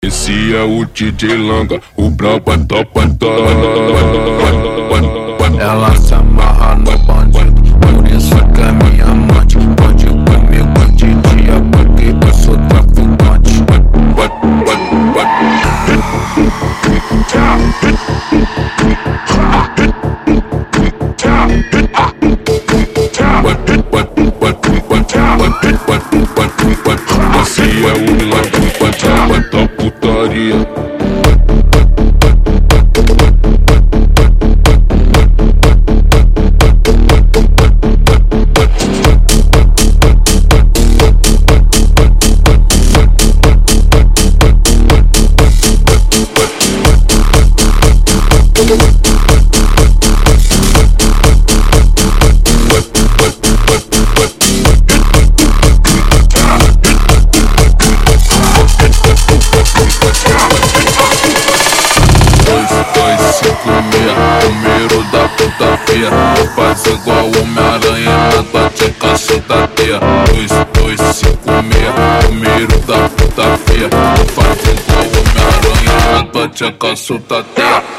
Esse é o DJ Langa, o brabo é top. Ela se amarra no bandido, por isso que é minha amante. Pode comigo de dia, porque eu sou traficante. Esse é o Langa, da putaria. Número da putaria, faz igual Homem-Aranha na tua tcheca, chuta teia. 2256, número da putaria, faz igual Homem-Aranha na tua tcheca, chuta teia.